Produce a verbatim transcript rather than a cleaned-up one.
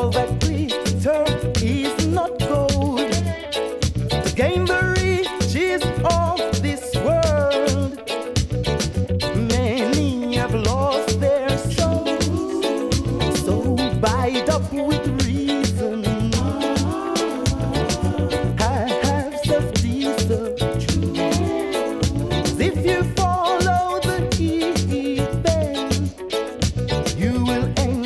all that glitter is not gold. To gain the riches of this world, many have lost their soul. So bind up with